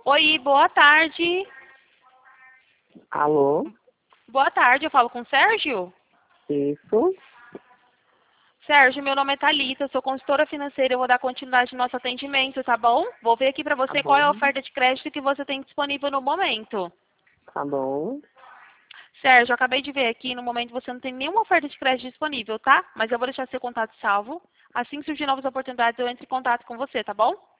Oi, boa tarde. Alô? Boa tarde, eu falo com o Sérgio? Isso? Sérgio, meu nome é Thalita, sou consultora financeira, eu vou dar continuidade no nosso atendimento, tá bom? Vou ver aqui pra Tá você qual é a bom. oferta de crédito que você tem disponível no momento. Tá bom. Sérgio, eu acabei de ver aqui, no momento você não tem nenhuma oferta de crédito disponível, tá? Mas eu vou deixar seu contato salvo. Assim que surgir novas oportunidades, eu entro em contato com você, tá bom?